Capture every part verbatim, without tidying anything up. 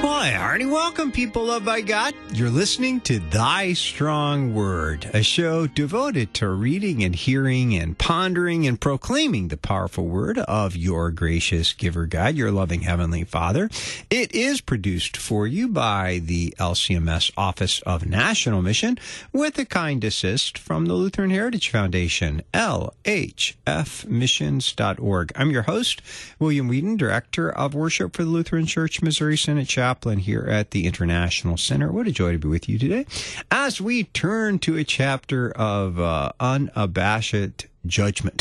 Why, hearty welcome, people loved by God. You're listening to Thy Strong Word, a show devoted to reading and hearing and pondering and proclaiming the powerful word of your gracious giver God, your loving Heavenly Father. It is produced for you by the L C M S Office of National Mission with a kind assist from the Lutheran Heritage Foundation, L H F missions dot org. I'm your host, William Whedon, Director of Worship for the Lutheran Church Missouri Synod Chaplain here at the International Center. What a joy to be with you today as we turn to a chapter of uh, unabashed judgment.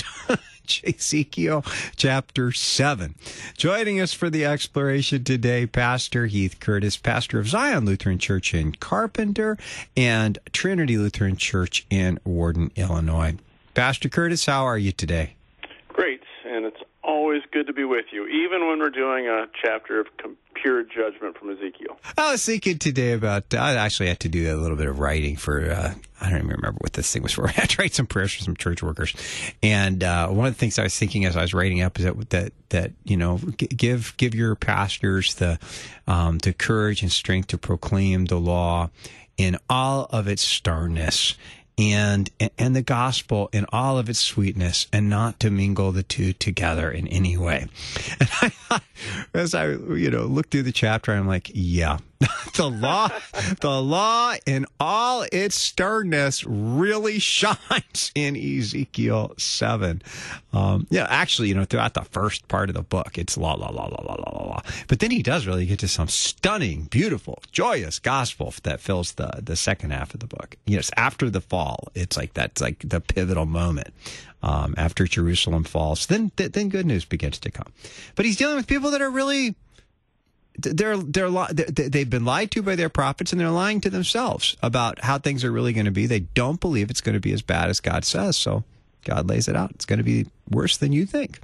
Ezekiel chapter seven. Joining us for the exploration today, Pastor Heath Curtis, pastor of Zion Lutheran Church in Carpenter and Trinity Lutheran Church in Warden, Illinois. Pastor Curtis, how are you today? Great, and it's always good to be with you, even when we're doing a chapter of pure judgment from Ezekiel. I was thinking today about, I actually had to do a little bit of writing for, uh, I don't even remember what this thing was for. I had to write some prayers for some church workers. And uh, one of the things I was thinking as I was writing up is that, that, that you know, give give your pastors the, um, the courage and strength to proclaim the law in all of its sternness. And and the gospel in all of its sweetness, and not to mingle the two together in any way. And I, as I you know look through the chapter, I'm like, yeah, the law, the law in all its sternness really shines in Ezekiel seven. Um, yeah, actually, you know, throughout the first part of the book, it's law, law, law, law, law, law, law. But then he does really get to some stunning, beautiful, joyous gospel that fills the the second half of the book. Yes, after the fall. It's like that's like the pivotal moment um, after Jerusalem falls. Then, th- then good news begins to come. But he's dealing with people that are really they're they're they've been lied to by their prophets, and they're lying to themselves about how things are really going to be. They don't believe it's going to be as bad as God says. So God lays it out. It's going to be worse than you think.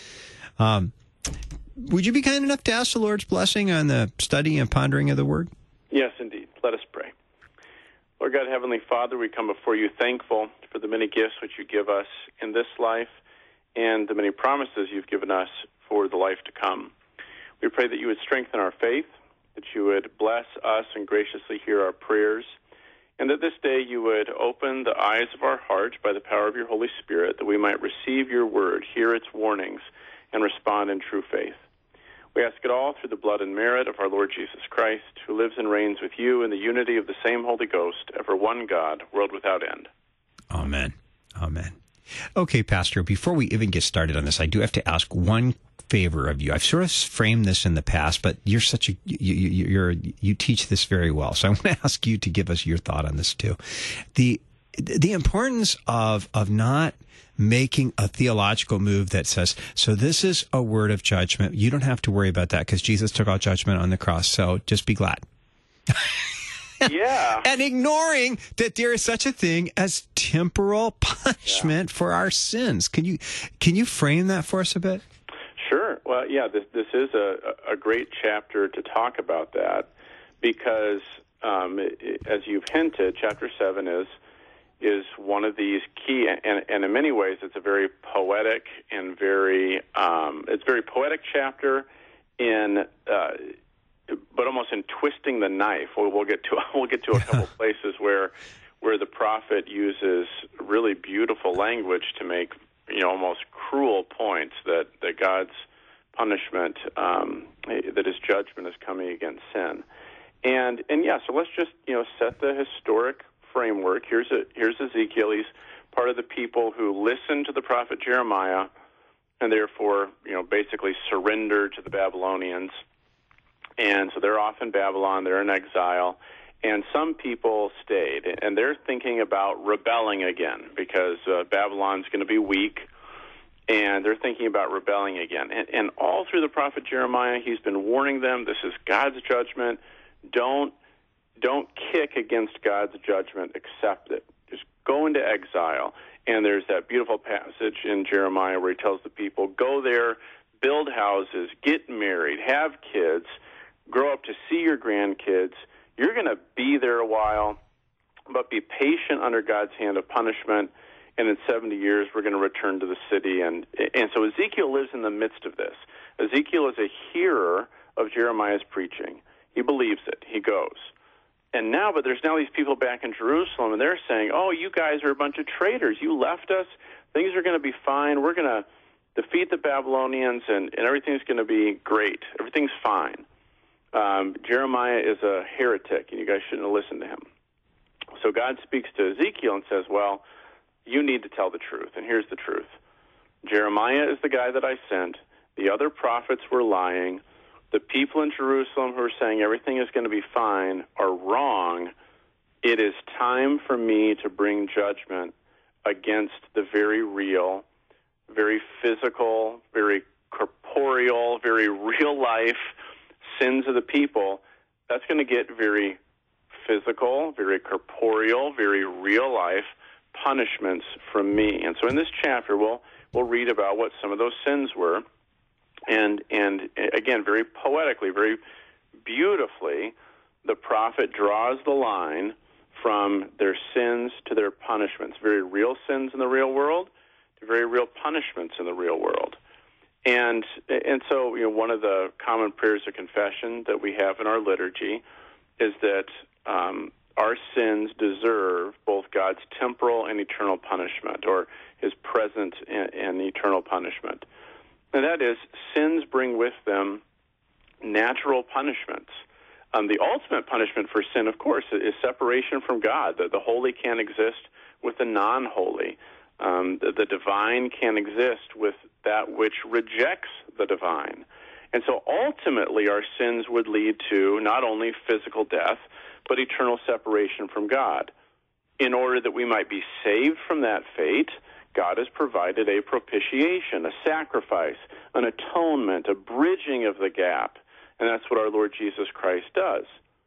Um, would you be kind enough to ask the Lord's blessing on the study and pondering of the Word? Yes, indeed. Let us pray. Lord God, Heavenly Father, we come before you thankful for the many gifts which you give us in this life and the many promises you've given us for the life to come. We pray that you would strengthen our faith, that you would bless us and graciously hear our prayers, and that this day you would open the eyes of our heart by the power of your Holy Spirit, that we might receive your word, hear its warnings, and respond in true faith. We ask it all through the blood and merit of our Lord Jesus Christ, who lives and reigns with you in the unity of the same Holy Ghost, ever one God, world without end. Amen. Amen. Okay, Pastor, before we even get started on this, I do have to ask one favor of you. I've sort of framed this in the past, but you're such a, you, you, you're, you teach this very well. So I want to ask you to give us your thought on this too. The, the importance of, of not making a theological move that says, so this is a word of judgment. You don't have to worry about that because Jesus took all judgment on the cross. So just be glad. Yeah. And ignoring that there is such a thing as temporal punishment yeah. for our sins. Can you can you frame that for us a bit? Sure. Well, yeah, this this is a, a great chapter to talk about that because, um, it, as you've hinted, chapter seven is is one of these key, and, and in many ways it's a very poetic and very, um, it's a very poetic chapter in, uh, but almost in twisting the knife. We'll, we'll get to we'll get to a couple places where where the prophet uses really beautiful language to make, you know, almost cruel points that, that God's punishment, um, that his judgment is coming against sin. And and yeah, so let's just, you know, set the historic framework. Here's a, here's Ezekiel. He's part of the people who listened to the prophet Jeremiah and therefore, you know, basically surrendered to the Babylonians. And so they're off in Babylon. They're in exile. And some people stayed, and they're thinking about rebelling again because uh, Babylon's going to be weak, and they're thinking about rebelling again. And, and all through the prophet Jeremiah, he's been warning them, this is God's judgment. Don't Don't kick against God's judgment. Accept it. Just go into exile. And there's that beautiful passage in Jeremiah where he tells the people, go there, build houses, get married, have kids, grow up to see your grandkids. You're going to be there a while, but be patient under God's hand of punishment. And in seventy years, we're going to return to the city. And, and so Ezekiel lives in the midst of this. Ezekiel is a hearer of Jeremiah's preaching. He believes it. He goes. And now, but there's now these people back in Jerusalem, and they're saying, oh, you guys are a bunch of traitors. You left us. Things are going to be fine. We're going to defeat the Babylonians, and, and everything's going to be great. Everything's fine. Um, Jeremiah is a heretic, and you guys shouldn't have listened to him. So God speaks to Ezekiel and says, well, you need to tell the truth, and here's the truth. Jeremiah is the guy that I sent. The other prophets were lying. The people in Jerusalem who are saying everything is going to be fine are wrong. It is time for me to bring judgment against the very real, very physical, very corporeal, very real-life sins of the people. That's going to get very physical, very corporeal, very real-life punishments from me. And so in this chapter, we'll, we'll read about what some of those sins were. And, and again, very poetically, very beautifully, the prophet draws the line from their sins to their punishments, very real sins in the real world to very real punishments in the real world. And and so, you know, one of the common prayers of confession that we have in our liturgy is that um, our sins deserve both God's temporal and eternal punishment, or his present and, and eternal punishment. And that is, sins bring with them natural punishments. Um, the ultimate punishment for sin, of course, is separation from God. The, the holy can't exist with the non-holy. Um, the, the divine can't exist with that which rejects the divine. And so ultimately our sins would lead to not only physical death, but eternal separation from God. In order that we might be saved from that fate, God has provided a propitiation, a sacrifice, an atonement, a bridging of the gap. And that's what our Lord Jesus Christ does.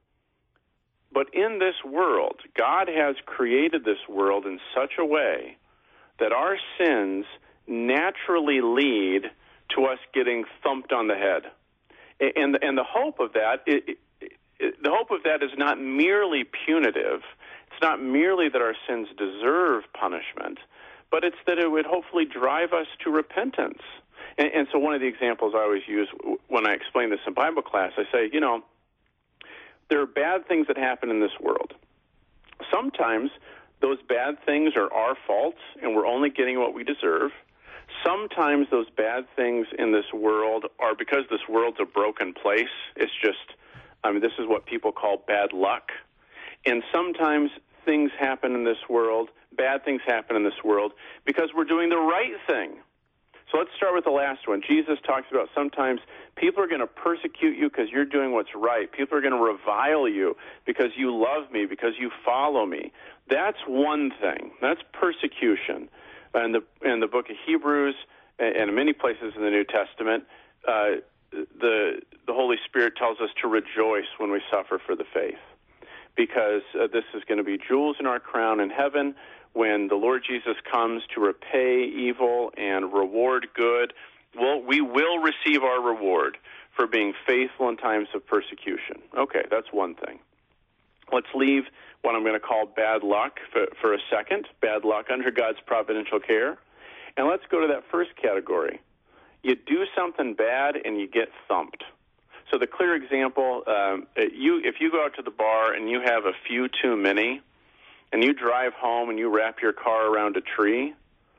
But in this world, God has created this world in such a way that our sins naturally lead to us getting thumped on the head. And, and the hope of that, it, it, it, the hope of that is not merely punitive. It's not merely that our sins deserve punishment, but it's that it would hopefully drive us to repentance. And, and so one of the examples I always use when I explain this in Bible class, I say, you know, there are bad things that happen in this world. Sometimes those bad things are our fault, and we're only getting what we deserve. Sometimes those bad things in this world are because this world's a broken place. It's just, I mean, this is what people call bad luck. And sometimes things happen in this world, bad things happen in this world, because we're doing the right thing. So let's start with the last one. Jesus talks about sometimes people are going to persecute you because you're doing what's right. People are going to revile you because you love me, because you follow me. That's one thing. That's persecution. In the, in the book of Hebrews and in many places in the New Testament, uh, the, the Holy Spirit tells us to rejoice when we suffer for the faith, because uh, this is going to be jewels in our crown in heaven when the Lord Jesus comes to repay evil and reward good. Well, we will receive our reward for being faithful in times of persecution. Okay, that's one thing. Let's leave what I'm going to call bad luck for, for a second, bad luck under God's providential care, and let's go to that first category. You do something bad and you get thumped. So the clear example, um, you if you go out to the bar and you have a few too many, and you drive home and you wrap your car around a tree,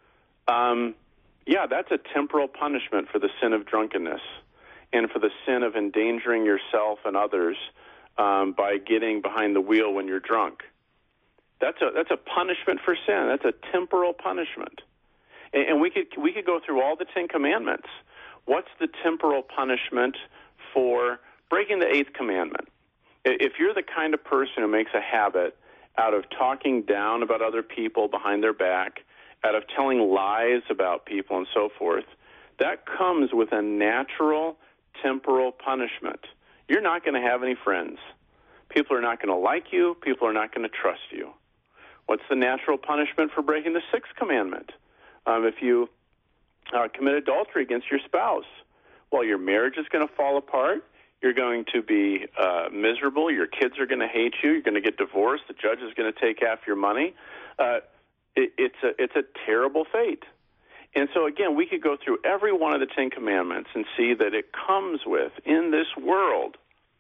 um, yeah, that's a temporal punishment for the sin of drunkenness and for the sin of endangering yourself and others um, by getting behind the wheel when you're drunk. That's a that's a punishment for sin. That's a temporal punishment. And, and we could we could go through all the Ten Commandments. What's the temporal punishment for breaking the eighth commandment? If you're the kind of person who makes a habit out of talking down about other people behind their back, out of telling lies about people and so forth, that comes with a natural temporal punishment. You're not going to have any friends. People are not going to like you. People are not going to trust you. What's the natural punishment for breaking the sixth commandment? Um, if you uh, commit adultery against your spouse, well, your marriage is going to fall apart. You're going to be uh, miserable. Your kids are going to hate you. You're going to get divorced. The judge is going to take half your money. Uh, it, it's a it's a terrible fate. And so, again, we could go through every one of the Ten Commandments and see that it comes with, in this world,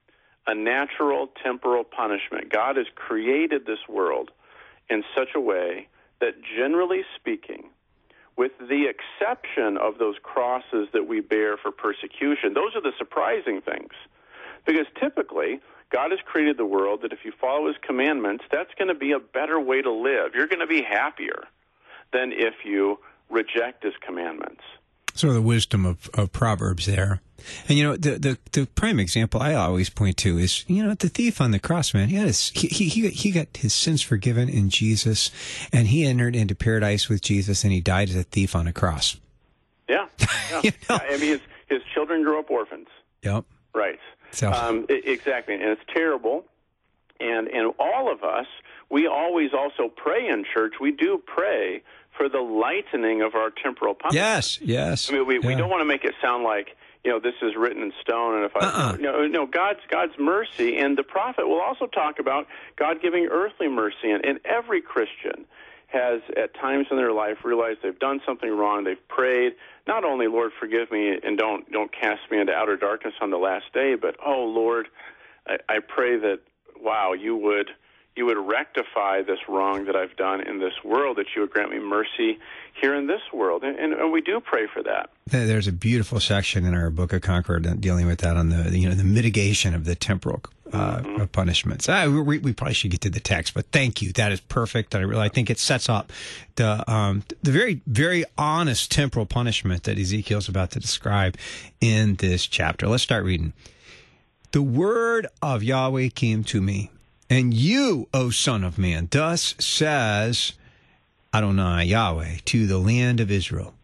a natural temporal punishment. God has created this world in such a way that, generally speaking, with the exception of those crosses that we bear for persecution, those are the surprising things. Because typically, God has created the world that if you follow his commandments, that's going to be a better way to live. You're going to be happier than if you reject his commandments. Sort of the wisdom of, of Proverbs there. And, you know, the, the, the prime example I always point to is, you know, the thief on the cross, man. He, had his, he, he, he got his sins forgiven in Jesus, and he entered into paradise with Jesus, and he died as a thief on a cross. Yeah. yeah. you know? I mean, his, his children grew up orphans. Yep. Right. So. Um, exactly. And it's terrible. And, and all of us, we always also pray in church. We do pray for the lightening of our temporal punishment. Yes, yes. I mean, we, yeah. we don't want to make it sound like, you know, this is written in stone, and if I, uh-uh. no, no, God's God's mercy, and the prophet will also talk about God giving earthly mercy, and, and every Christian has at times in their life realized they've done something wrong. They've prayed, not only, Lord, forgive me, and don't don't cast me into outer darkness on the last day, but, oh, Lord, I, I pray that, wow, you would you would rectify this wrong that I've done in this world, that you would grant me mercy here in this world. And, and, and we do pray for that. There's a beautiful section in our Book of Concord dealing with that on the, you know, the mitigation of the temporal uh, mm-hmm. punishments. Uh, we, we probably should get to the text, but thank you. That is perfect. I really I think it sets up the um, the very, very honest temporal punishment that Ezekiel's about to describe in this chapter. Let's start reading. The word of Yahweh came to me. And you, O son of man, thus says Adonai Yahweh to the land of Israel,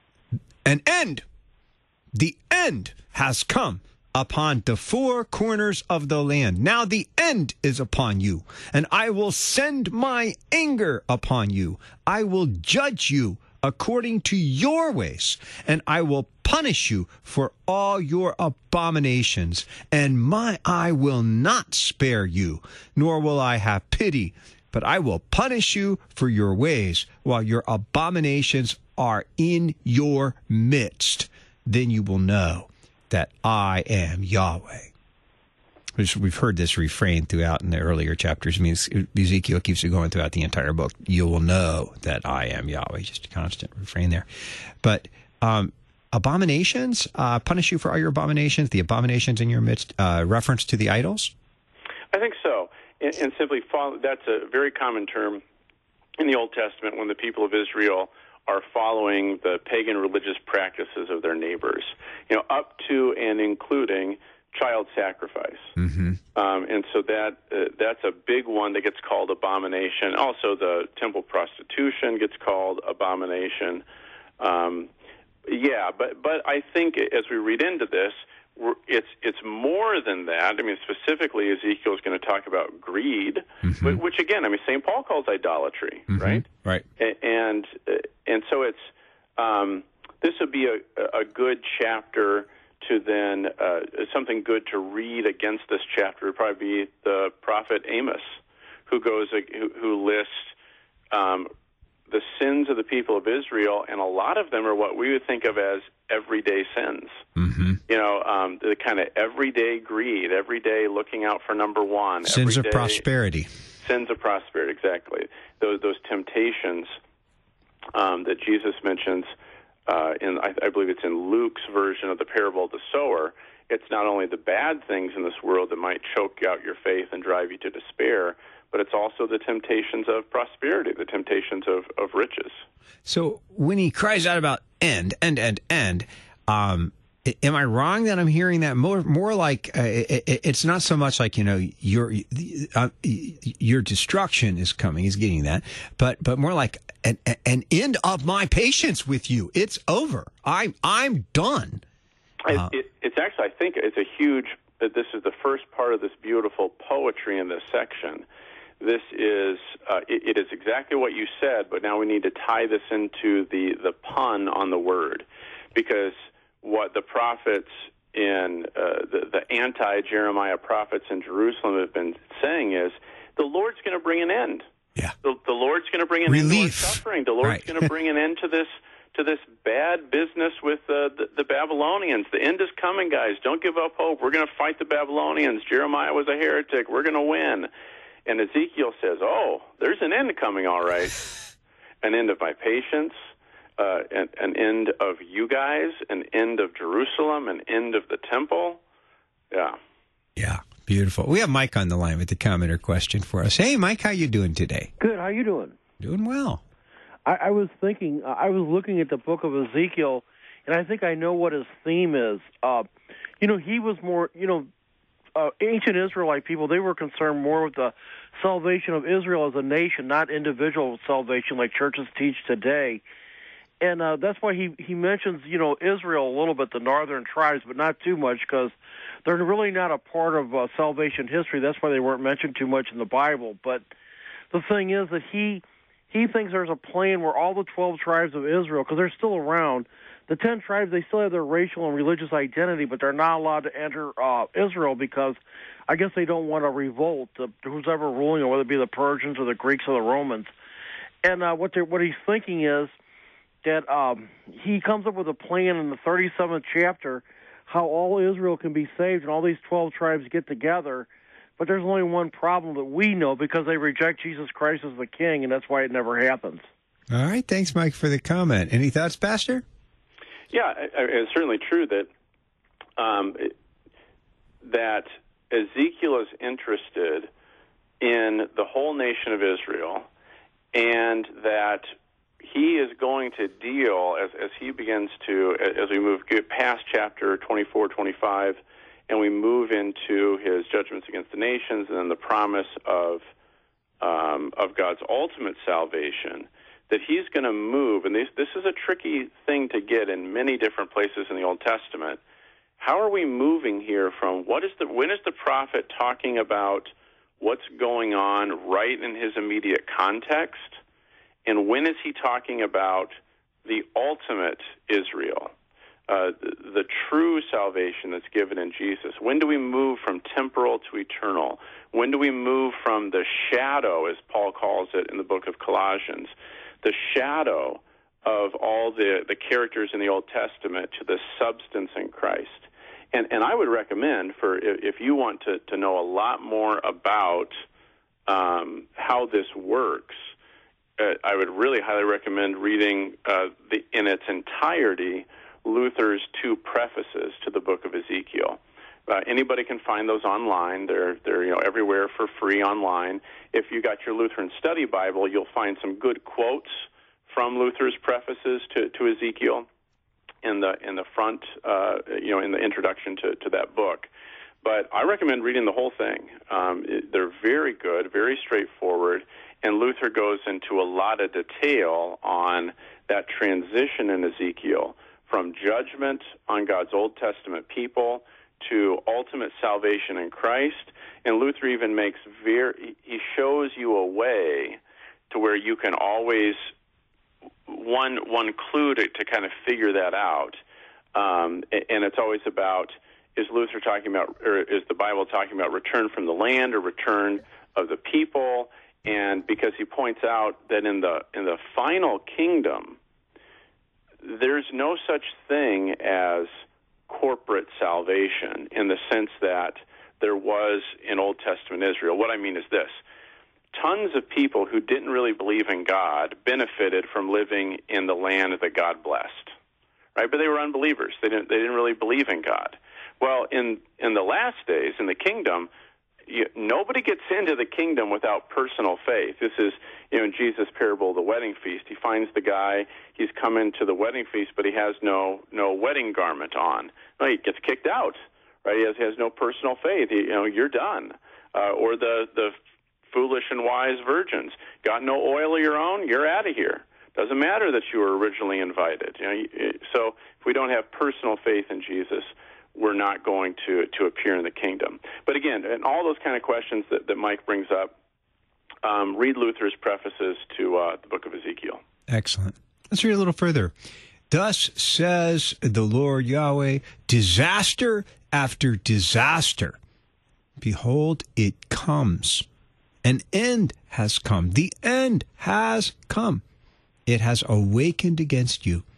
an end, the end has come upon the four corners of the land. Now the end is upon you, and I will send my anger upon you. I will judge you according to your ways, and I will punish you for all your abominations, and my eye will not spare you, nor will I have pity, but I will punish you for your ways, while your abominations are in your midst. Then you will know that I am Yahweh. We've heard this refrain throughout in the earlier chapters. I mean, Ezekiel keeps it going throughout the entire book. You will know that I am Yahweh. Just a constant refrain there. But um, abominations, uh, punish you for all your abominations, the abominations in your midst, uh, reference to the idols? I think so. And, and simply, follow, that's a very common term in the Old Testament when the people of Israel are following the pagan religious practices of their neighbors, you know, up to and including child sacrifice. Mm-hmm. Um, and so that uh, that's a big one that gets called abomination. Also, the temple prostitution gets called abomination. Um, yeah, but but I think as we read into this, we're, it's it's more than that. I mean, specifically, Ezekiel is going to talk about greed, mm-hmm. which, which again, I mean, Saint Paul calls idolatry, mm-hmm. right? Right. And and so it's um, this would be a, a good chapter to then, uh, something good to read against this chapter would probably be the prophet Amos, who goes, uh, who, who lists um, the sins of the people of Israel, and a lot of them are what we would think of as everyday sins. Mm-hmm. You know, um, the kind of everyday greed, everyday looking out for number one. Sins of prosperity. Sins of prosperity, exactly. Those, those temptations um, that Jesus mentions. Uh, in, I, I believe it's in Luke's version of the parable of the sower. It's not only the bad things in this world that might choke out your faith and drive you to despair, but it's also the temptations of prosperity, the temptations of, of riches. So when he cries out about end, end, end, end, um, am I wrong that I'm hearing that more more like uh, it, it's not so much like, you know, your uh, your destruction is coming, he's getting that, but but more like an, an end of my patience with you. It's over. I'm I'm done. Uh, it, it's actually, I think it's a huge, this is the first part of this beautiful poetry in this section. This is, uh, it, it is exactly what you said, but now we need to tie this into the, the pun on the word, because what the prophets in, uh, the, the anti-Jeremiah prophets in Jerusalem have been saying is, the Lord's going to bring an end. Yeah. The, the Lord's going to bring an Relief. end to our suffering. The Lord's right. going to bring an end to this to this bad business with uh, the, the Babylonians. The end is coming, guys. Don't give up hope. We're going to fight the Babylonians. Jeremiah was a heretic. We're going to win. And Ezekiel says, oh, there's an end coming, all right. An end of my patience, uh, an, an end of you guys, an end of Jerusalem, an end of the temple. Yeah. Yeah, beautiful. We have Mike on the line with the comment or question for us. Hey, Mike, how you doing today? Good. How you doing? Doing well. I, I was thinking, uh, I was looking at the book of Ezekiel, and I think I know what his theme is. Uh, you know, he was more, you know, uh, ancient Israelite people, they were concerned more with the salvation of Israel as a nation, not individual salvation like churches teach today. And uh, that's why he, he mentions, you know, Israel a little bit, the northern tribes, but not too much because they're really not a part of uh, salvation history. That's why they weren't mentioned too much in the Bible. But the thing is that he he thinks there's a plan where all the twelve tribes of Israel, because they're still around, the ten tribes, they still have their racial and religious identity, but they're not allowed to enter uh, Israel because I guess they don't want to revolt to who's ever ruling, or whether it be the Persians or the Greeks or the Romans. And uh, what what he's thinking is that um, he comes up with a plan in the thirty-seventh chapter how all Israel can be saved and all these twelve tribes get together. But there's only one problem that we know, because they reject Jesus Christ as the king, and that's why it never happens. All right. Thanks, Mike, for the comment. Any thoughts, Pastor? Yeah, it's certainly true that um, that Ezekiel is interested in the whole nation of Israel, and that he is going to deal, as, as he begins to, as we move past chapter twenty-four, twenty-five, and we move into his judgments against the nations, and then the promise of um, of God's ultimate salvation, that he's going to move, and this, this is a tricky thing to get in many different places in the Old Testament. How are we moving here from what is the when is the prophet talking about what's going on right in his immediate context, and when is he talking about the ultimate Israel, uh, the, the true salvation that's given in Jesus? When do we move from temporal to eternal? When do we move from the shadow, as Paul calls it in the book of Colossians, the shadow of all the, the characters in the Old Testament, to the substance in Christ? And, and I would recommend, for if, if you want to, to know a lot more about um, how this works, uh, I would really highly recommend reading uh, the, in its entirety Luther's two prefaces to the book of Ezekiel. Uh, anybody can find those online. They're they're you know everywhere for free online. If you got your Lutheran Study Bible, you'll find some good quotes from Luther's prefaces to, to Ezekiel in the in the front, uh, you know, in the introduction to, to that book. But I recommend reading the whole thing. Um, it, they're very good, very straightforward, and Luther goes into a lot of detail on that transition in Ezekiel from judgment on God's Old Testament people to ultimate salvation in Christ. And Luther even makes very, he shows you a way to where you can always, one one clue to, to kind of figure that out. Um, and it's always about, is Luther talking about, or is the Bible talking about return from the land or return of the people? And because he points out that in the in the final kingdom, there's no such thing as corporate salvation in the sense that there was in Old Testament Israel. What I mean is this. Tons of people who didn't really believe in God benefited from living in the land that God blessed, right? But they were unbelievers. They didn't, they didn't really believe in God. Well, in, in the last days, in the kingdom, you, nobody gets into the kingdom without personal faith. This is, you know, in Jesus' parable of the wedding feast. He finds the guy, he's come into the wedding feast, but he has no no wedding garment on. No, he gets kicked out, right? He has, he has no personal faith. He, you know, you're done. Uh, or the, the foolish and wise virgins. Got no oil of your own? You're out of here. Doesn't matter that you were originally invited. You know, so if we don't have personal faith in Jesus, we're not going to, to appear in the kingdom. But again, and all those kind of questions that, that Mike brings up, um, read Luther's prefaces to uh, the book of Ezekiel. Excellent. Let's read a little further. Thus says the Lord Yahweh, disaster after disaster. Behold, it comes. An end has come. The end has come. It has awakened against you.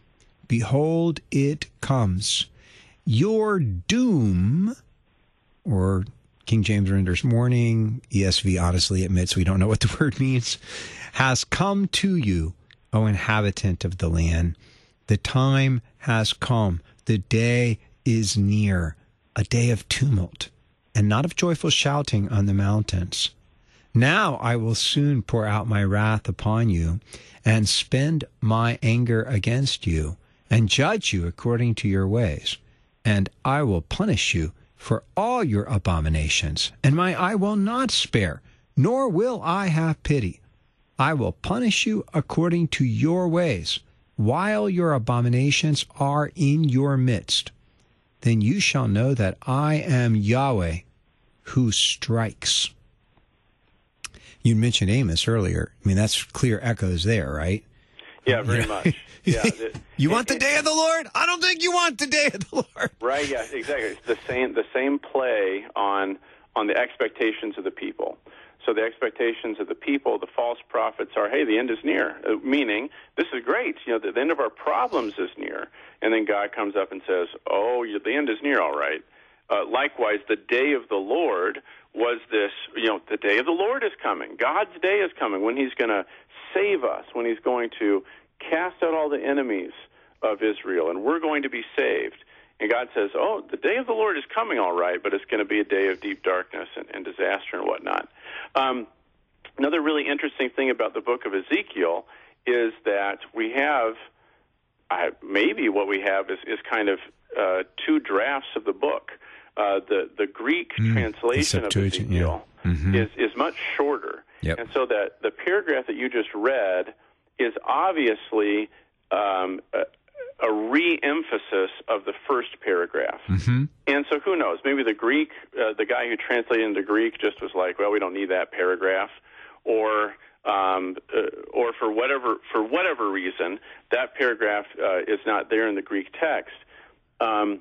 behold, it comes. Your doom, or King James renders morning, E S V honestly admits we don't know what the word means, has come to you, O inhabitant of the land. The time has come. The day is near, a day of tumult, and not of joyful shouting on the mountains. Now I will soon pour out my wrath upon you, and spend my anger against you, and judge you according to your ways. And I will punish you for all your abominations, and my eye will not spare, nor will I have pity. I will punish you according to your ways, while your abominations are in your midst. Then you shall know that I am Yahweh, who strikes. You mentioned Amos earlier. I mean, that's clear echoes there, right? Yeah, very you know? much. Yeah. You want the day of the Lord? I don't think you want the day of the Lord. Right. Yeah. Exactly. It's the same. The same play on on the expectations of the people. So the expectations of the people, the false prophets are, hey, the end is near. Uh, meaning, this is great. You know, the, the end of our problems is near. And then God comes up and says, oh, you, the end is near, all right. Uh, likewise, the day of the Lord was this, you know, the day of the Lord is coming. God's day is coming when he's going to save us, when he's going to cast out all the enemies of Israel, and we're going to be saved. And God says, oh, the day of the Lord is coming, all right, but it's going to be a day of deep darkness and, and disaster and whatnot. Um, another really interesting thing about the book of Ezekiel is that we have, uh, maybe what we have is, is kind of uh, two drafts of the book. Uh, the, the Greek mm, translation of Ezekiel yeah. mm-hmm. is, is much shorter. Yep. And so that the paragraph that you just read is obviously um, a, a re-emphasis of the first paragraph. Mm-hmm. And so who knows? Maybe the Greek, uh, the guy who translated into Greek just was like, well, we don't need that paragraph. Or um, uh, or for whatever for whatever reason, that paragraph uh, is not there in the Greek text. Um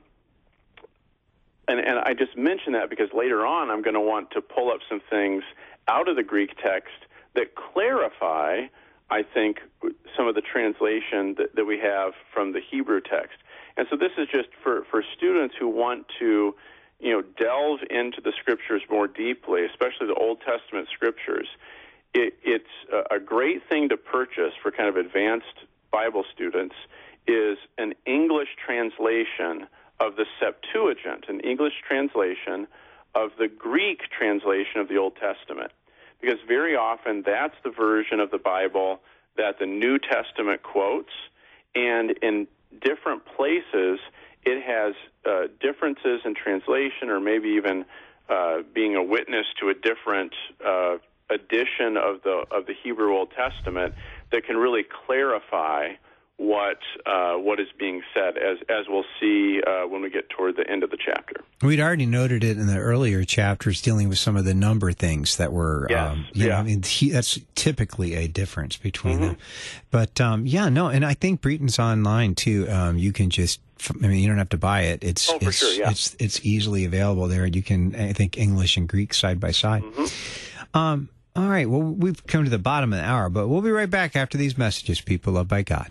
And, and I just mention that because later on I'm going to want to pull up some things out of the Greek text that clarify, I think, some of the translation that, that we have from the Hebrew text. And so this is just for, for students who want to, you know, delve into the Scriptures more deeply, especially the Old Testament Scriptures. It, it's a, a great thing to purchase for kind of advanced Bible students is an English translation of the Septuagint, an English translation of the Greek translation of the Old Testament. Because very often that's the version of the Bible that the New Testament quotes, and in different places it has uh, differences in translation, or maybe even uh, being a witness to a different uh, edition of the of the Hebrew Old Testament that can really clarify what uh, what is being said, as as we'll see uh, when we get toward the end of the chapter. We'd already noted it in the earlier chapters, dealing with some of the number things that were, yes, um, you yeah. know, I mean, he, that's typically a difference between mm-hmm. them. But um, yeah, no, and I think Breton's online too. Um, you can just, I mean, you don't have to buy it. It's oh, for it's, sure, yeah. it's it's easily available there. You can, I think, English and Greek side by side. Mm-hmm. Um, all right, well, we've come to the bottom of the hour, but we'll be right back after these messages. People loved by God.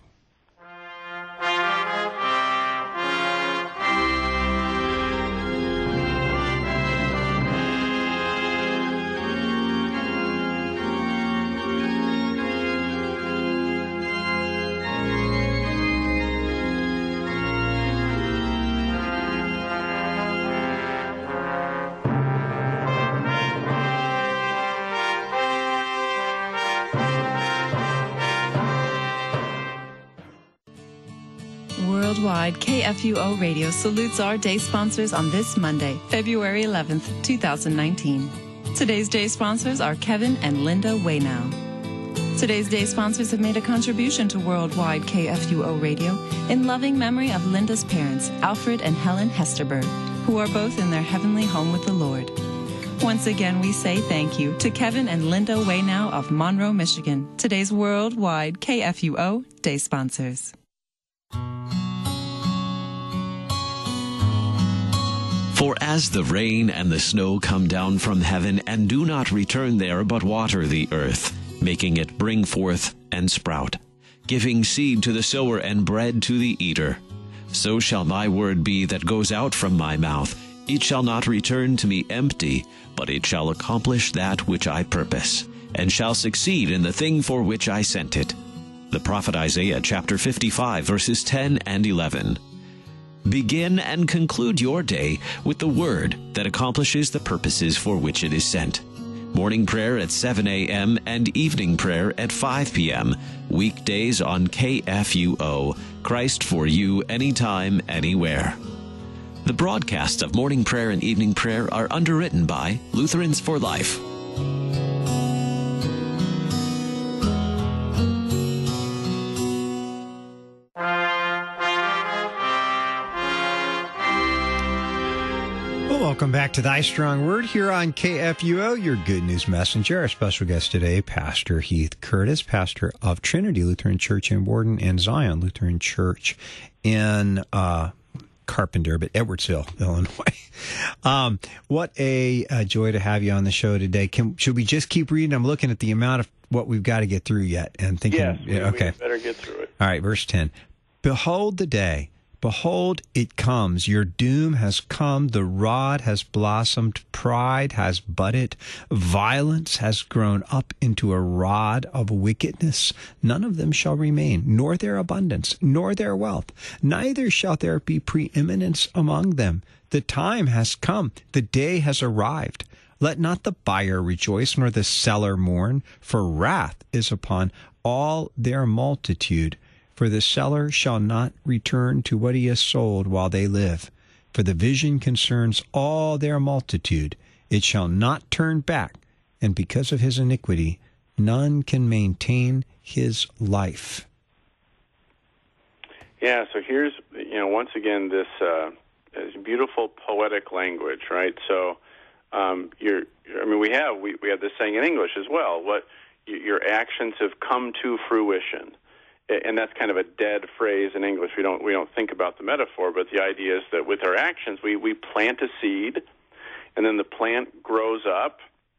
Worldwide, K F U O Radio salutes our day sponsors on this Monday, February eleventh, twenty nineteen. Today's day sponsors are Kevin and Linda Waynow. Today's day sponsors have made a contribution to Worldwide K F U O Radio in loving memory of Linda's parents, Alfred and Helen Hesterberg, who are both in their heavenly home with the Lord. Once again, we say thank you to Kevin and Linda Waynow of Monroe, Michigan, today's Worldwide K F U O day sponsors. For as the rain and the snow come down from heaven, and do not return there, but water the earth, making it bring forth and sprout, giving seed to the sower and bread to the eater. So shall my word be that goes out from my mouth. It shall not return to me empty, but it shall accomplish that which I purpose, and shall succeed in the thing for which I sent it. The prophet Isaiah chapter fifty-five, verses ten and eleven. Begin and conclude your day with the word that accomplishes the purposes for which it is sent. Morning prayer at seven a.m. and evening prayer at five p.m. Weekdays on K F U O. Christ for you, anytime, anywhere. The broadcasts of morning prayer and evening prayer are underwritten by Lutherans for Life. Welcome back to Thy Strong Word here on K F U O, your good news messenger. Our special guest today, Pastor Heath Curtis, pastor of Trinity Lutheran Church in Warden and Zion Lutheran Church in uh, Carpenter, but Edwardsville, Illinois. Um, what a, a joy to have you on the show today. Can, should we just keep reading? I'm looking at the amount of what we've got to get through yet and thinking, yes, we, yeah, okay, we better get through it. All right, verse ten. Behold the day. Behold, it comes. Your doom has come. The rod has blossomed. Pride has budded. Violence has grown up into a rod of wickedness. None of them shall remain, nor their abundance, nor their wealth. Neither shall there be preeminence among them. The time has come. The day has arrived. Let not the buyer rejoice, nor the seller mourn, for wrath is upon all their multitude. For the seller shall not return to what he has sold while they live. For the vision concerns all their multitude. It shall not turn back, and because of his iniquity, none can maintain his life. Yeah, so here's, you know, once again, this, uh, this beautiful poetic language, right? So, um, you're, I mean, we have, we, we have this saying in English as well, what your actions have come to fruition. And that's kind of a dead phrase in English. We don't we don't think about the metaphor, but the idea is that with our actions, we, we plant a seed, and then the plant grows up,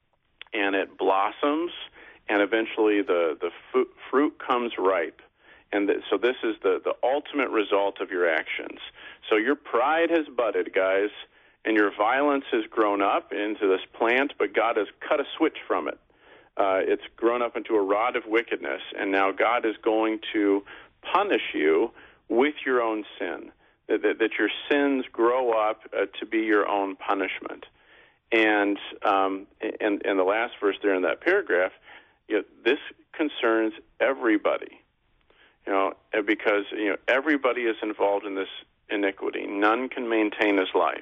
and it blossoms, and eventually the, the fu- fruit comes ripe. And the, so this is the, the ultimate result of your actions. So your pride has budded, guys, and your violence has grown up into this plant, but God has cut a switch from it. Uh, it's grown up into a rod of wickedness, and now God is going to punish you with your own sin, that, that, that your sins grow up uh, to be your own punishment. And, um, and, and the last verse there in that paragraph, you know, this concerns everybody, you know, because you know everybody is involved in this iniquity. None can maintain his life.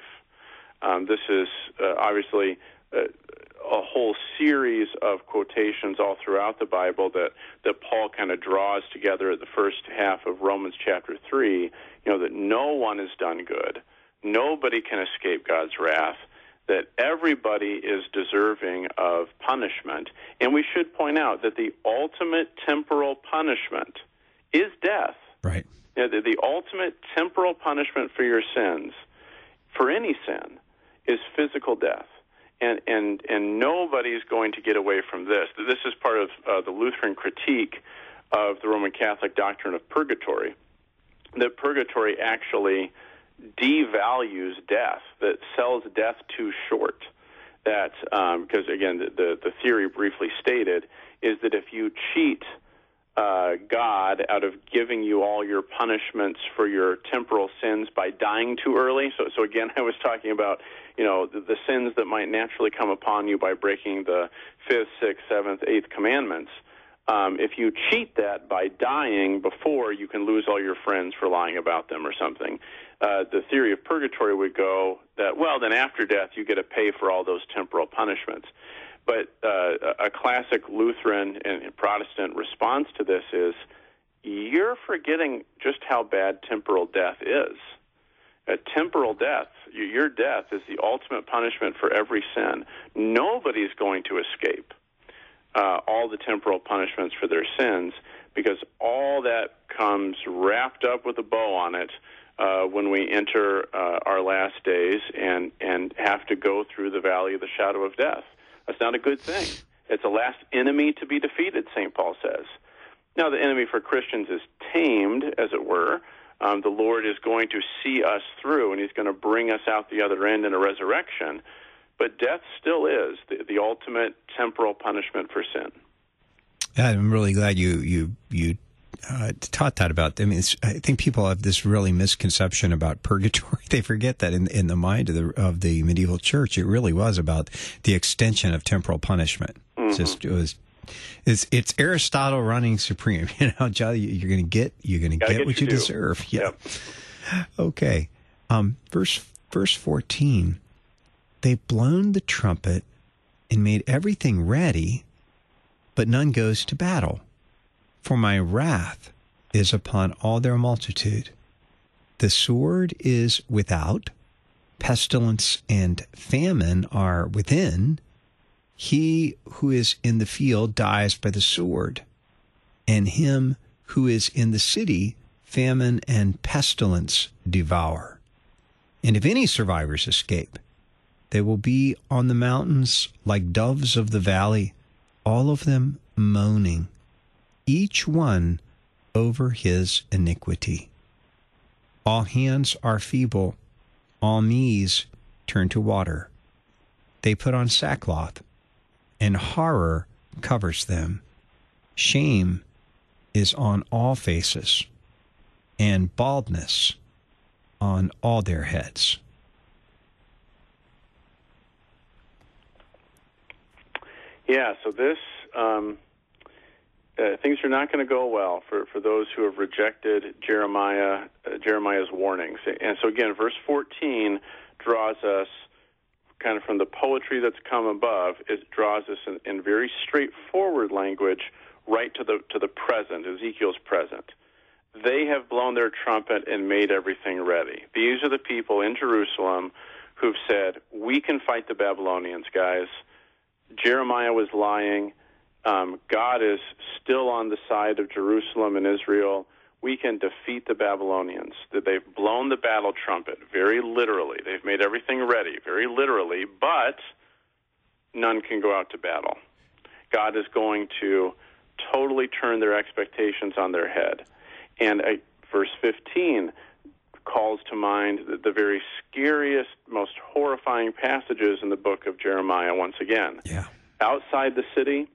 Um, this is uh, obviously Uh, a whole series of quotations all throughout the Bible that, that Paul kind of draws together at the first half of Romans chapter three, you know, that no one has done good. Nobody can escape God's wrath, that everybody is deserving of punishment. And we should point out that the ultimate temporal punishment is death. Right. You know, the, the ultimate temporal punishment for your sins, for any sin, is physical death. And, and and nobody's going to get away from this. This is part of uh, the Lutheran critique of the Roman Catholic doctrine of purgatory, that purgatory actually devalues death, that sells death too short. That, um, because, again, the, the, the theory briefly stated is that if you cheat uh, God out of giving you all your punishments for your temporal sins by dying too early, so, so again, I was talking about you know, the, the sins that might naturally come upon you by breaking the fifth, sixth, seventh, eighth commandments. Um, if you cheat that by dying before, you can lose all your friends for lying about them or something. Uh, the theory of purgatory would go that, well, then after death you get to pay for all those temporal punishments. But uh, a classic Lutheran and Protestant response to this is, you're forgetting just how bad temporal death is. A temporal death, your death is the ultimate punishment for every sin. Nobody's going to escape uh, all the temporal punishments for their sins, because all that comes wrapped up with a bow on it uh, when we enter uh, our last days and, and have to go through the valley of the shadow of death. That's not a good thing. It's the last enemy to be defeated, Saint Paul says. Now, the enemy for Christians is tamed, as it were. Um, the Lord is going to see us through, and he's going to bring us out the other end in a resurrection. But death still is the, the ultimate temporal punishment for sin. Yeah, I'm really glad you you you uh, taught that about. I mean, it's, I think people have this really misconception about purgatory. They forget that in in the mind of the of the medieval church, it really was about the extension of temporal punishment. Mm-hmm. It's just it was. It's it's Aristotle running supreme. You know, John, you're going to get you're going to get, get what you, you deserve. Yeah. Yep. Okay. Um, verse verse fourteen. They've blown the trumpet and made everything ready, but none goes to battle. For my wrath is upon all their multitude. The sword is without, pestilence and famine are within. He who is in the field dies by the sword, and him who is in the city famine and pestilence devour. And if any survivors escape, they will be on the mountains like doves of the valley, all of them moaning, each one over his iniquity. All hands are feeble, all knees turn to water. They put on sackcloth, and horror covers them. Shame is on all faces, and baldness on all their heads. Yeah, so this, um, uh, things are not going to go well for, for those who have rejected Jeremiah, uh, Jeremiah's warnings. And so again, verse fourteen draws us kind of from the poetry that's come above. It draws us in, in very straightforward language right to the to the present, Ezekiel's present. They have blown their trumpet and made everything ready. These are the people in Jerusalem who've said, we can fight the Babylonians, guys. Jeremiah was lying. Um, God is still on the side of Jerusalem and Israel. We can defeat the Babylonians. That they've blown the battle trumpet, very literally. They've made everything ready, very literally, but none can go out to battle. God is going to totally turn their expectations on their head. And uh, verse fifteen calls to mind the, the very scariest, most horrifying passages in the book of Jeremiah once again. Yeah. Outside the city,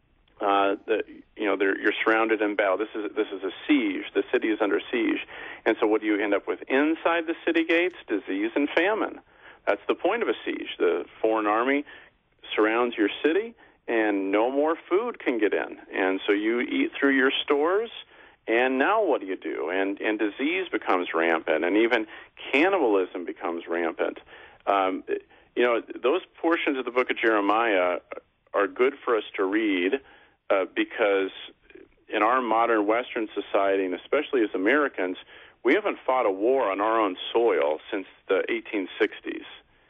uh, the, you know, you're surrounded in battle. This is this is a siege. The city is under siege. And so what do you end up with? Inside the city gates, disease and famine. That's the point of a siege. The foreign army surrounds your city, and no more food can get in. And so you eat through your stores. And now what do you do? And and disease becomes rampant, and even cannibalism becomes rampant. Um, you know, those portions of the book of Jeremiah are good for us to read uh, because in our modern Western society, and especially as Americans, we haven't fought a war on our own soil since the eighteen sixties.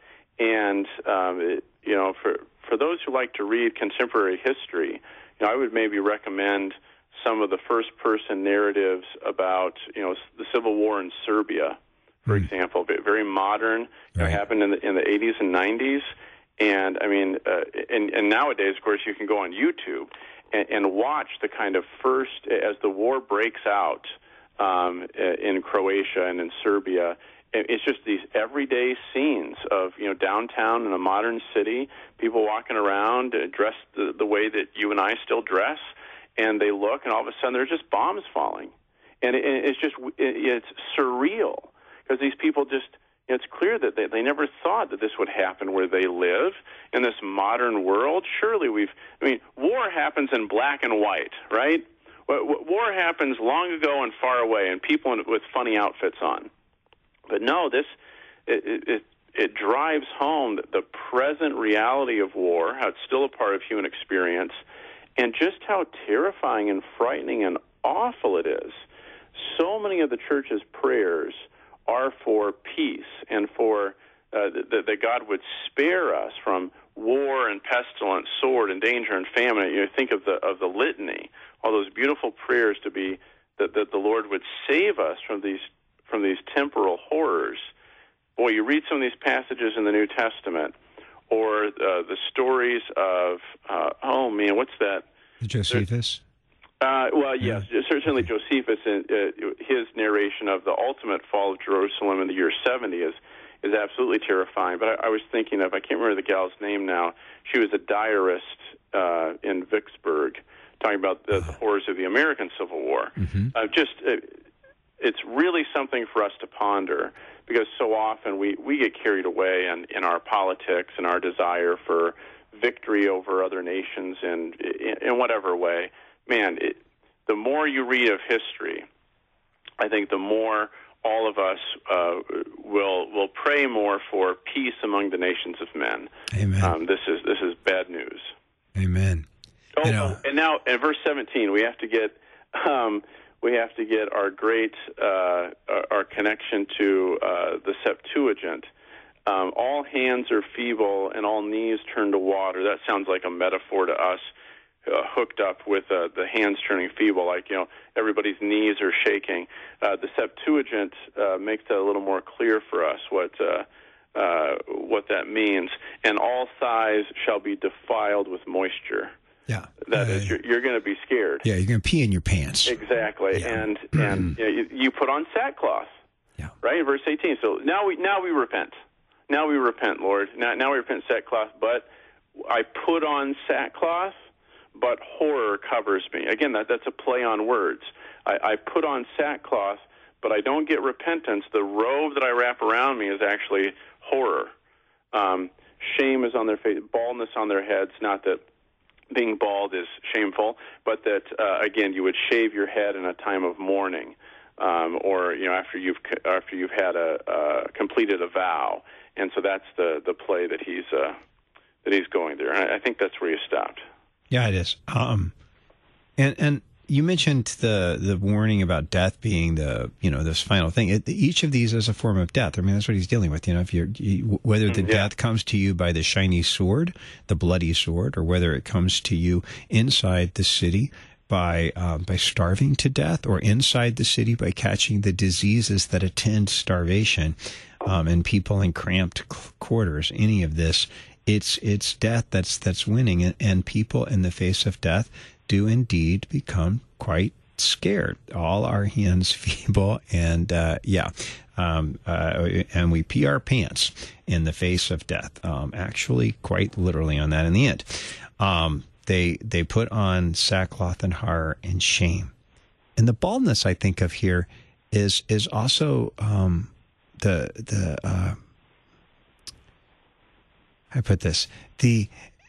And, um, it, you know, for, for those who like to read contemporary history, you know, I would maybe recommend some of the first-person narratives about, you know, the civil war in Serbia, for mm. example, very modern. You know, right. Happened in the in the eighties and nineties, and I mean, uh, and, and nowadays, of course, you can go on YouTube and, and watch the kind of first as the war breaks out um, in Croatia and in Serbia. It's just these everyday scenes of, you know, downtown in a modern city, people walking around dressed the, the way that you and I still dress. And they look, and all of a sudden, there's just bombs falling, and it, it's just it's surreal because these people just it's clear that they, they never thought that this would happen where they live in this modern world. Surely we've I mean, war happens in black and white, right? War happens long ago and far away, and people with funny outfits on. But no, this it it, it drives home the present reality of war, how it's still a part of human experience. And just how terrifying and frightening and awful it is. So many of the church's prayers are for peace and for uh, that, that God would spare us from war and pestilence, sword and danger and famine. You know, think of the of the litany, all those beautiful prayers to be that, that the Lord would save us from these from these temporal horrors. Boy, you read some of these passages in the New Testament. Or uh, the stories of, uh, oh, man, what's that? Josephus? Uh, well, yes, certainly Josephus, in, uh, his narration of the ultimate fall of Jerusalem in the year seventy is is absolutely terrifying. But I, I was thinking of, I can't remember the gal's name now. She was a diarist uh, in Vicksburg, talking about the, the horrors of the American Civil War. Mm-hmm. Uh, just, uh, it's really something for us to ponder, because so often we, we get carried away in, in our politics and our desire for victory over other nations in, in, in whatever way. Man, it, the more you read of history, I think the more all of us uh, will will pray more for peace among the nations of men. Amen. Um, this is this is bad news. Amen. Oh, you know, and now in verse seventeen, we have to get um, we have to get our great uh, our connection to uh, the Septuagint. Um, all hands are feeble, and all knees turn to water. That sounds like a metaphor to us. Uh, hooked up with uh, the hands turning feeble, like, you know, everybody's knees are shaking. Uh, the Septuagint uh, makes that a little more clear for us, what uh, uh, what that means. And all thighs shall be defiled with moisture. Yeah, that uh, is, you're, you're going to be scared. Yeah, you're going to pee in your pants. Exactly, yeah. and and you, know, you, you put on sackcloth. Yeah, right in verse eighteen. So now we now we repent. Now we repent, Lord. Now now we repent sackcloth. But I put on sackcloth, but horror covers me. Again, that, that's a play on words. I, I put on sackcloth, but I don't get repentance. The robe that I wrap around me is actually horror. Um, shame is on their face, baldness on their heads. Not that being bald is shameful, but that, uh, again, you would shave your head in a time of mourning, um, or, you know, after you've after you've had a uh, completed a vow. And so that's the, the play that he's uh, that he's going there. And I, I think that's where he stopped. Yeah, it is. Um, and and you mentioned the the warning about death being the you know this final thing. It, each of these is a form of death. I mean, that's what he's dealing with. You know, if you're you, whether the yeah. death comes to you by the shiny sword, the bloody sword, or whether it comes to you inside the city by um, by starving to death, or inside the city by catching the diseases that attend starvation, um, and people in cramped quarters. Any of this. It's it's death that's that's winning, and, and people in the face of death do indeed become quite scared. All our hands feeble, and uh, yeah, um, uh, and we pee our pants in the face of death. Um, actually, quite literally on that in the end. Um, they they put on sackcloth and horror and shame, and the baldness I think of here is is also um, the the. Uh, I put this, the,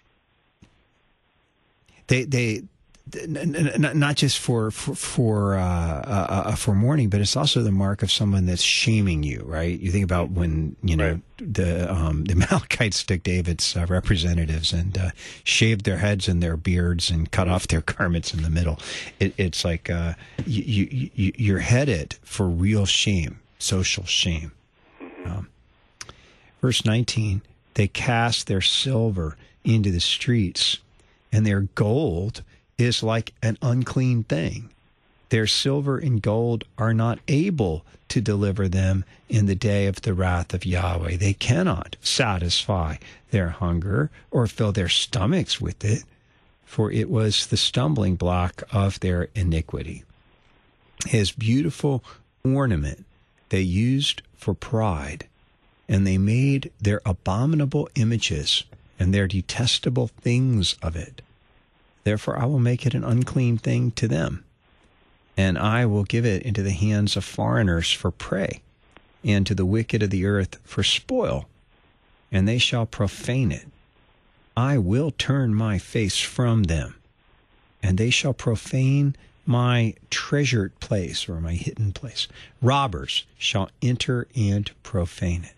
they, they, not just for, for, for, uh, uh, for mourning, but it's also the mark of someone that's shaming you, right? You think about when, you know, right. the, um, the Amalekites took David's uh, representatives and, uh, shaved their heads and their beards and cut off their garments in the middle. It, it's like, uh, you, you, you, you're headed for real shame, social shame. Um, verse nineteen. They cast their silver into the streets, and their gold is like an unclean thing. Their silver and gold are not able to deliver them in the day of the wrath of Yahweh. They cannot satisfy their hunger or fill their stomachs with it, for it was the stumbling block of their iniquity. His beautiful ornament they used for pride, and they made their abominable images and their detestable things of it. Therefore I will make it an unclean thing to them, and I will give it into the hands of foreigners for prey, and to the wicked of the earth for spoil, and they shall profane it. I will turn my face from them, and they shall profane my treasured place, or my hidden place. Robbers shall enter and profane it.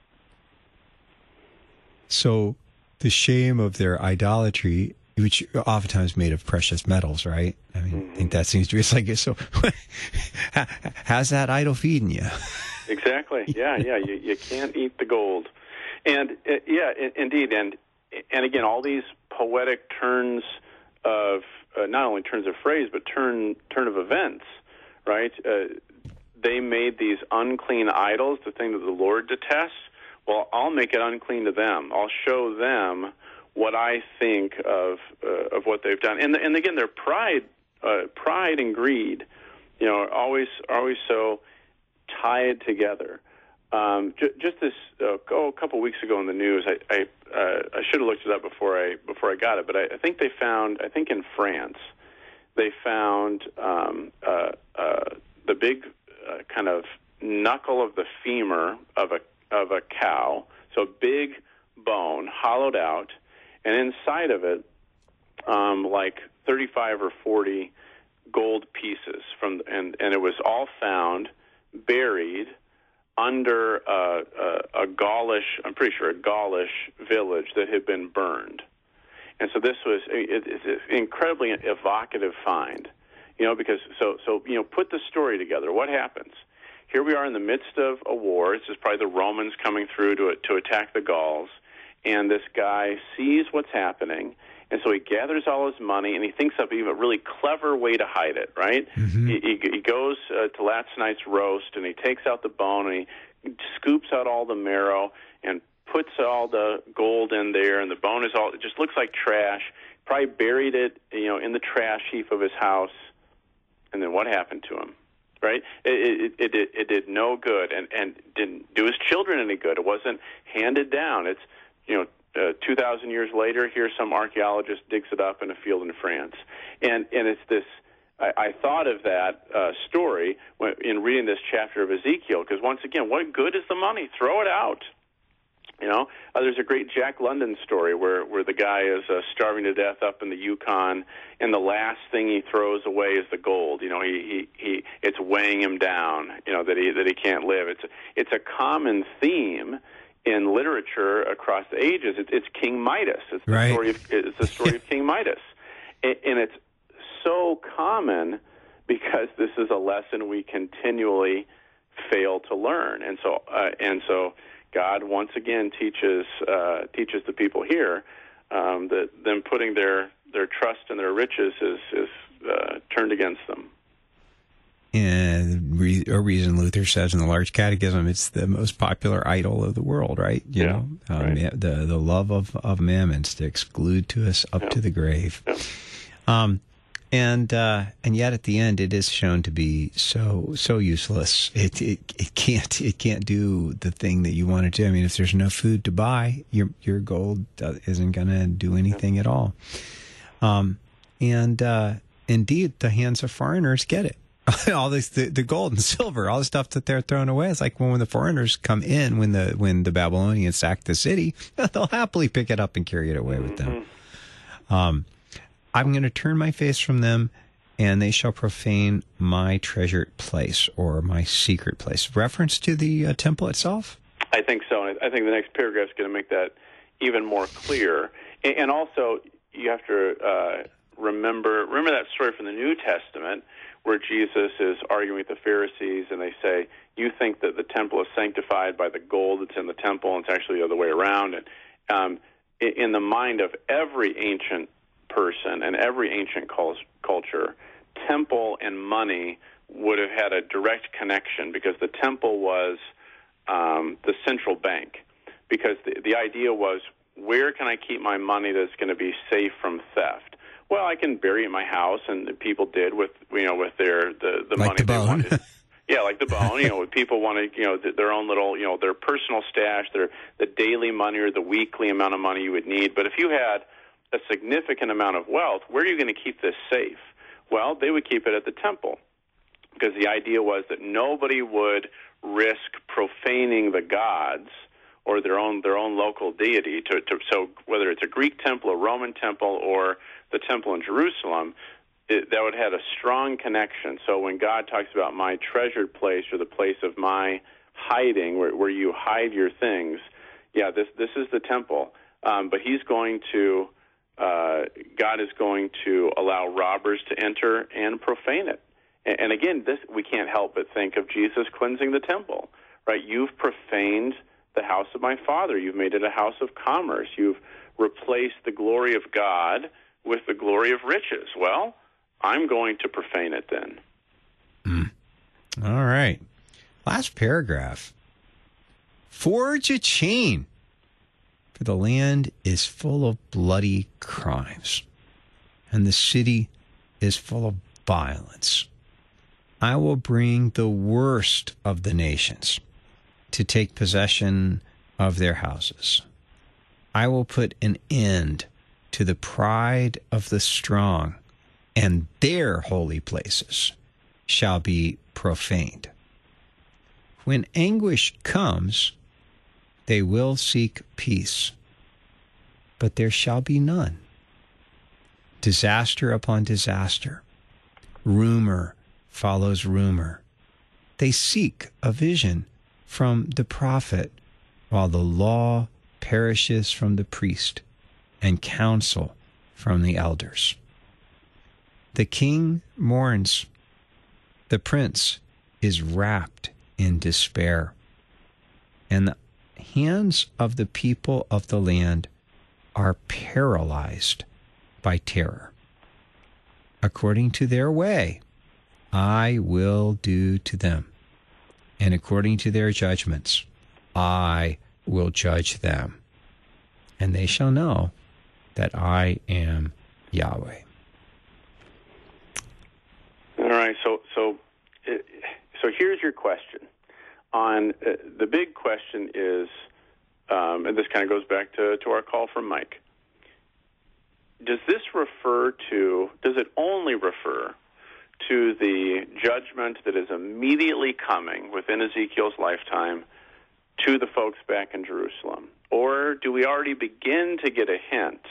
So the shame of their idolatry, which oftentimes made of precious metals, right? I mean, mm-hmm. I think that seems to be, it's like, so how's that idol feeding you? Exactly. Yeah, yeah. You, you can't eat the gold. And, uh, yeah, I- indeed. And, and again, all these poetic turns of, uh, not only turns of phrase, but turn, turn of events, right? Uh, they made these unclean idols, the thing that the Lord detests. Well, I'll make it unclean to them. I'll show them what I think of uh, of what they've done. And and again, their pride uh, pride and greed, you know, are always always so tied together. Um, j- just this, uh, oh, a couple weeks ago in the news, I I, uh, I should have looked it up before I before I got it, but I, I think they found, I think in France, they found um, uh, uh, the big uh, kind of knuckle of the femur of a of a cow, so a big bone hollowed out, and inside of it, um, like thirty-five or forty gold pieces from, and and it was all found buried under a, a, a Gaulish, I'm pretty sure a Gaulish village that had been burned. And so this was it, it's an incredibly evocative find, you know, because so so you know, put the story together. What happens? Here we are in the midst of a war. This is probably the Romans coming through to to attack the Gauls, and this guy sees what's happening, and so he gathers all his money, and he thinks of even a really clever way to hide it, right? Mm-hmm. He, he, he goes uh, to last night's roast, and he takes out the bone, and he scoops out all the marrow, and puts all the gold in there, and the bone is all, it just looks like trash. Probably buried it, you know, in the trash heap of his house, and then what happened to him? Right, it, it, it, it, it did no good, and, and didn't do his children any good. It wasn't handed down. It's, you know, uh, two thousand years later, here some archaeologist digs it up in a field in France, and and it's this. I, I thought of that uh, story when, in reading this chapter of Ezekiel, because once again, what good is the money? Throw it out. You know, uh, there's a great Jack London story where, where the guy is uh, starving to death up in the Yukon, and the last thing he throws away is the gold. You know, he, he, he it's weighing him down. You know, that he that he can't live. It's a, it's a common theme in literature across the ages. It's, it's King Midas. It's the right. story of it's the story of King Midas, and, and it's so common because this is a lesson we continually fail to learn, and so uh, and so. God once again teaches uh, teaches the people here um, that them putting their, their trust in their riches is is uh, turned against them. And re- a reason Luther says in the Large Catechism, it's the most popular idol of the world, right? You yeah, know, um, right. the the love of, of mammon sticks glued to us up yeah. to the grave. Yeah. Um, And uh, and yet at the end, it is shown to be so so useless. It it it can't it can't do the thing that you want to do. I mean, if there's no food to buy, your your gold isn't going to do anything at all. Um, and uh, indeed, the hands of foreigners get it. all this the, the gold and silver, all the stuff that they're throwing away. It's like when, when the foreigners come in, when the when the Babylonians sack the city, they'll happily pick it up and carry it away with them. Um. I'm going to turn my face from them, and they shall profane my treasured place or my secret place. Reference to the uh, temple itself? I think so. I think the next paragraph is going to make that even more clear. And also, you have to uh, remember remember that story from the New Testament where Jesus is arguing with the Pharisees, and they say, you think that the temple is sanctified by the gold that's in the temple, and it's actually the other way around. And um, in the mind of every ancient person and every ancient culture, temple and money would have had a direct connection because the temple was um, the central bank. Because the, the idea was, where can I keep my money that's going to be safe from theft? Well, I can bury it in my house, and people did with you know with their the, the like money the they bone. wanted. Yeah, like the bone. You know, people wanted you know their own little you know their personal stash, their the daily money or the weekly amount of money you would need. But if you had a significant amount of wealth, where are you going to keep this safe? Well, they would keep it at the temple because the idea was that nobody would risk profaning the gods or their own their own local deity. To, to, so whether it's a Greek temple, a Roman temple, or the temple in Jerusalem, it, that would have a strong connection. So when God talks about my treasured place or the place of my hiding, where, where you hide your things, yeah, this this is the temple. Um, but he's going to Uh, God is going to allow robbers to enter and profane it. And, and again, this we can't help but think of Jesus cleansing the temple, right? You've profaned the house of my Father. You've made it a house of commerce. You've replaced the glory of God with the glory of riches. Well, I'm going to profane it then. Mm. All right. Last paragraph. Forge a chain. For the land is full of bloody crimes, and the city is full of violence. I will bring the worst of the nations to take possession of their houses. I will put an end to the pride of the strong, and their holy places shall be profaned. When anguish comes, they will seek peace, but there shall be none. Disaster upon disaster, rumor follows rumor. They seek a vision from the prophet, while the law perishes from the priest, and counsel from the elders. The king mourns. The prince is wrapped in despair, and the hands of the people of the land are paralyzed by terror. According to their way, I will do to them, and according to their judgments, I will judge them, and they shall know that I am Yahweh. All right, so so so here's your question. On uh, the big question is, um, and this kind of goes back to, to our call from Mike. Does this refer to? Does it only refer to the judgment that is immediately coming within Ezekiel's lifetime to the folks back in Jerusalem? Or do we already begin to get a hint,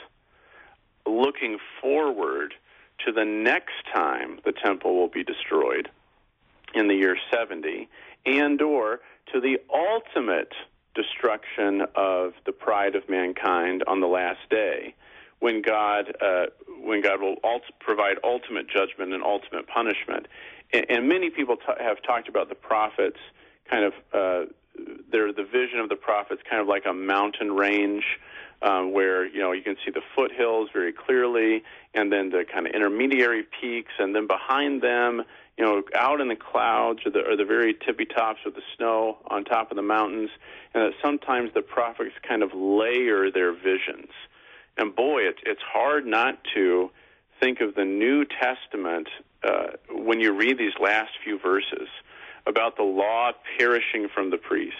looking forward to the next time the temple will be destroyed in the year seventy, and or to the ultimate destruction of the pride of mankind on the last day, when God uh, when God will ult- provide ultimate judgment and ultimate punishment? And, and many people t- have talked about the prophets, kind of uh, their the vision of the prophets, kind of like a mountain range, um, where you know you can see the foothills very clearly, and then the kind of intermediary peaks, and then behind them, you know, out in the clouds or the, or the very tippy tops of the snow on top of the mountains, and that sometimes the prophets kind of layer their visions. And boy, it's it's hard not to think of the New Testament uh, when you read these last few verses about the law perishing from the priest.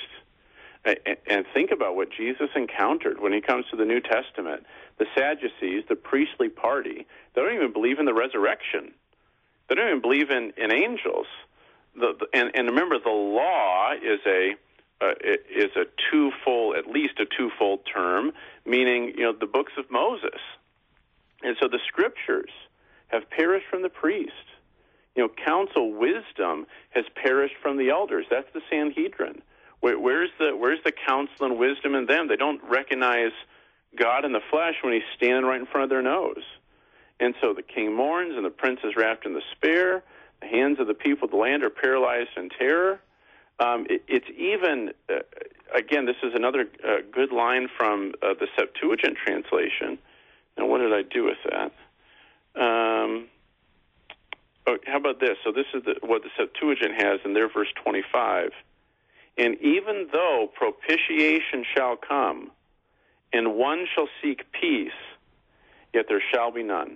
And think about what Jesus encountered when he comes to the New Testament. The Sadducees, the priestly party, they don't even believe in the resurrection. They don't even believe in, in angels. The, the, and, and remember, the law is a uh, is a twofold, at least a twofold term, meaning you know the books of Moses. And so the scriptures have perished from the priest. You know, counsel, wisdom has perished from the elders. That's the Sanhedrin. Where, where's the where's the counsel and wisdom in them? They don't recognize God in the flesh when he's standing right in front of their nose. And so the king mourns, and the prince is wrapped in despair. The hands of the people of the land are paralyzed in terror. Um, it, it's even, uh, again, this is another uh, good line from uh, the Septuagint translation. Now, what did I do with that? Um, oh, how about this? So this is the, what the Septuagint has in their verse twenty-five. And even though propitiation shall come, and one shall seek peace, yet there shall be none.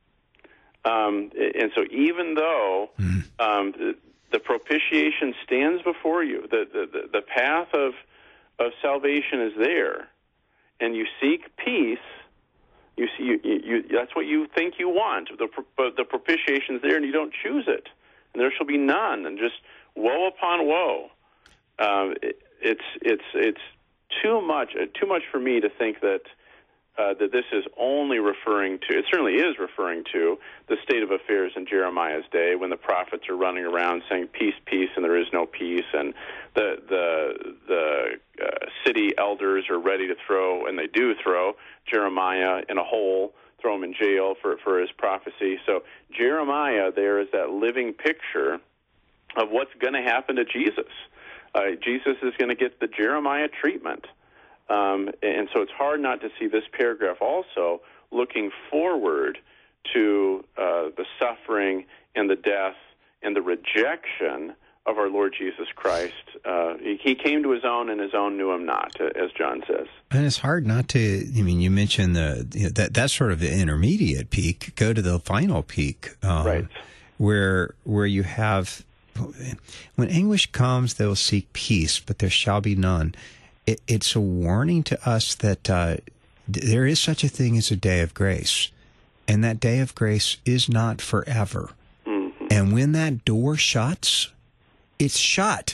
Um, and so even though um, the, the propitiation stands before you, the, the, the path of, of salvation is there, and you seek peace, you see, you, you, that's what you think you want, the, but the propitiation is there and you don't choose it, and there shall be none, and just woe upon woe. Um, it, it's it's it's too much uh, too much for me to think that uh, that this is only referring to. It certainly is referring to the state of affairs in Jeremiah's day, when the prophets are running around saying peace, peace, and there is no peace, and the the the uh, city elders are ready to throw, and they do throw Jeremiah in a hole, throw him in jail for for his prophecy. So Jeremiah there is that living picture of what's going to happen to Jesus. Uh, Jesus is going to get the Jeremiah treatment. Um, and so it's hard not to see this paragraph also looking forward to uh, the suffering and the death and the rejection of our Lord Jesus Christ. Uh, he, he came to his own, and his own knew him not, as John says. And it's hard not to, I mean, you mentioned the you know, that that's sort of the intermediate peak. Go to the final peak. Um, right. where where you have, when anguish comes, they will seek peace, but there shall be none. It, it's a warning to us that uh, there is such a thing as a day of grace, and that day of grace is not forever. Mm-hmm. And when that door shuts, it's shut.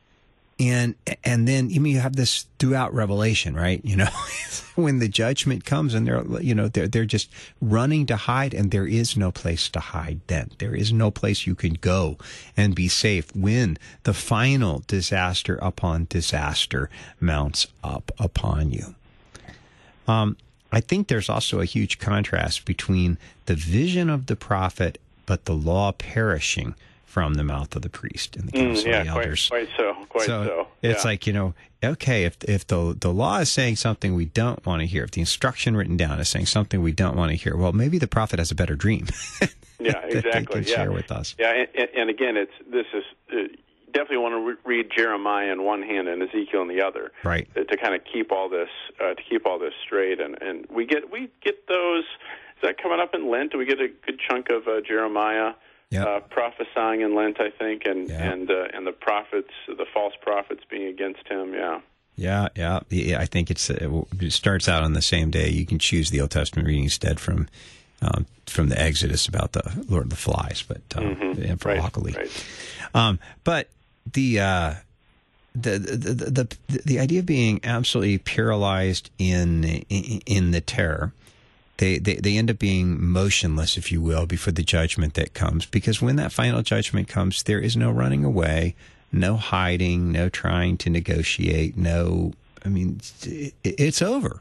And and then I mean, you have this throughout Revelation, right? You know, when the judgment comes and they're, you know, they're, they're just running to hide, and there is no place to hide then. There is no place you can go and be safe when the final disaster upon disaster mounts up upon you. Um, I think there's also a huge contrast between the vision of the prophet, but the law perishing from the mouth of the priest and the council mm, yeah, of the elders. Quite, quite so, quite so. so it's yeah. like, you know, okay, if if the the law is saying something we don't want to hear, if the instruction written down is saying something we don't want to hear, well, maybe the prophet has a better dream. yeah, exactly. that they can yeah. share with us. Yeah, and, and again, it's this is uh, definitely want to re- read Jeremiah in one hand and Ezekiel in the other, right? To, to kind of keep all this uh, to keep all this straight, and, and we get we get those. Is that coming up in Lent? Do we get a good chunk of uh, Jeremiah? Yep. Uh, prophesying in Lent, I think, and yep. and uh, and the prophets, the false prophets, being against him. Yeah, yeah, yeah. yeah I think it's uh, it starts out on the same day. You can choose the Old Testament reading instead from um, from the Exodus about the Lord of the Flies, but um, mm-hmm. and for right. Lockley. Right. Um, but the, uh, the the the the the idea of being absolutely paralyzed in in, in the terror. They, they they end up being motionless, if you will, before the judgment that comes. Because when that final judgment comes, there is no running away, no hiding, no trying to negotiate, no, I mean, it, it's over.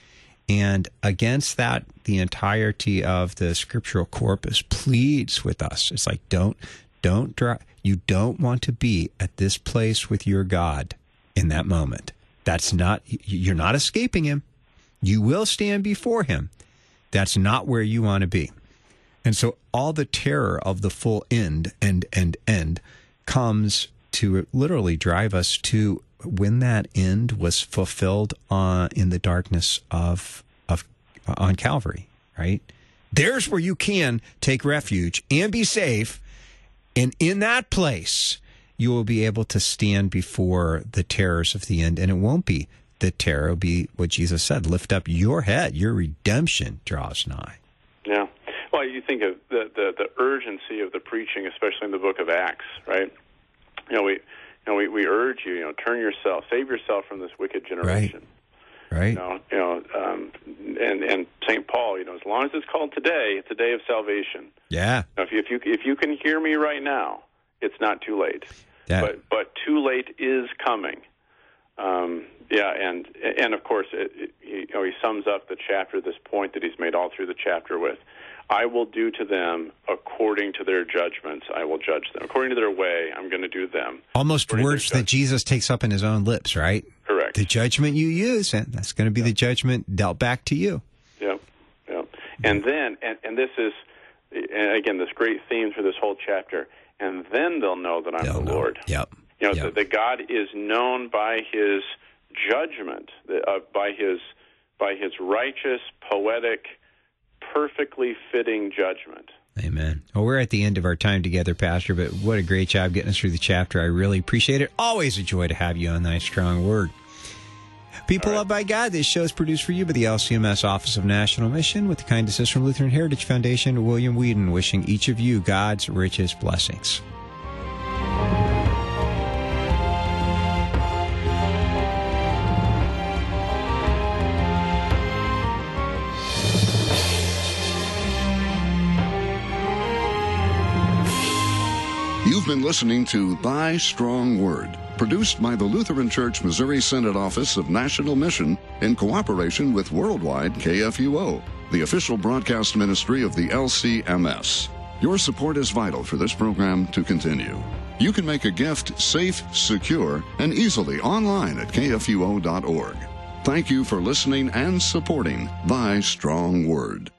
And against that, the entirety of the scriptural corpus pleads with us. It's like, don't, don't try, you don't want to be at this place with your God in that moment. That's not, you're not escaping him. You will stand before him. That's not where you want to be. And so all the terror of the full end, end, end, end comes to literally drive us to when that end was fulfilled on, in the darkness of, of on Calvary, right? There's where you can take refuge and be safe. And in that place, you will be able to stand before the terrors of the end. And it won't be the terror, will be what Jesus said, lift up your head, your redemption draws nigh. Yeah. Well, you think of the, the, the urgency of the preaching, especially in the book of Acts, right? You know, we you know we, we urge you, you know, turn yourself, save yourself from this wicked generation. Right. Right. You know, you know um, and and Saint Paul, you know, as long as it's called today, it's a day of salvation. Yeah. Now, if you if you if you can hear me right now, it's not too late. Yeah. But but too late is coming. Um, yeah, and and of course, it, it, you know, he sums up the chapter, this point that he's made all through the chapter with, I will do to them according to their judgments. I will judge them. According to their way, I'm going to do them. Almost words that Jesus takes up in his own lips, right? Correct. The judgment you use, and that's going to be yep. the judgment dealt back to you. Yep, yep. And then, and, and this is, and again, this great theme through this whole chapter, and then they'll know that I'm they'll the know. Lord. Yep. You know, yep. that God is known by his judgment, uh, by his by his righteous, poetic, perfectly fitting judgment. Amen. Well, we're at the end of our time together, Pastor, but what a great job getting us through the chapter. I really appreciate it. Always a joy to have you on Thy Strong Word. People right. loved by God, this show is produced for you by the L C M S Office of National Mission with the kind assist from Lutheran Heritage Foundation. William Whedon wishing each of you God's richest blessings. You've been listening to Thy Strong Word, produced by the Lutheran Church Missouri Synod Office of National Mission in cooperation with Worldwide K F U O, the official broadcast ministry of the L C M S. Your support is vital for this program to continue. You can make a gift safe, secure, and easily online at K F U O dot org. Thank you for listening and supporting Thy Strong Word.